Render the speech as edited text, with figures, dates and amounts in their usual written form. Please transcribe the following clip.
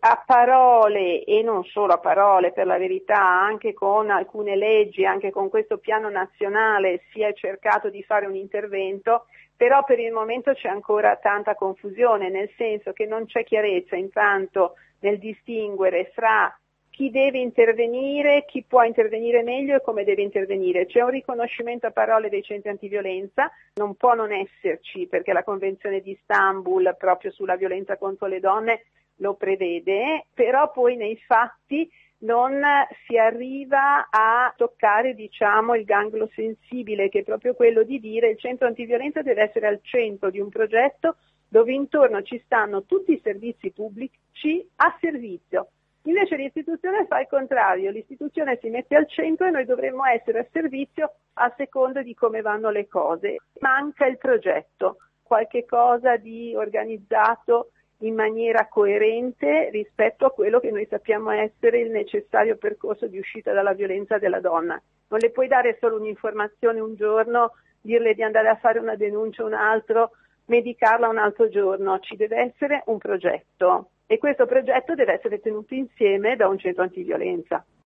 a parole, e non solo a parole per la verità, anche con alcune leggi, anche con questo piano nazionale si è cercato di fare un intervento, però per il momento c'è ancora tanta confusione, nel senso che non c'è chiarezza intanto nel distinguere fra chi deve intervenire, chi può intervenire meglio e come deve intervenire. C'è un riconoscimento a parole dei centri antiviolenza, non può non esserci perché la Convenzione di Istanbul proprio sulla violenza contro le donne lo prevede, però poi nei fatti non si arriva a toccare, il ganglio sensibile, che è proprio quello di dire il centro antiviolenza deve essere al centro di un progetto dove intorno ci stanno tutti i servizi pubblici a servizio. Invece l'istituzione fa il contrario, l'istituzione si mette al centro e noi dovremmo essere a servizio a seconda di come vanno le cose. Manca il progetto, qualche cosa di organizzato in maniera coerente rispetto a quello che noi sappiamo essere il necessario percorso di uscita dalla violenza della donna. Non le puoi dare solo un'informazione un giorno, dirle di andare a fare una denuncia un altro, medicarla un altro giorno, ci deve essere un progetto e questo progetto deve essere tenuto insieme da un centro antiviolenza.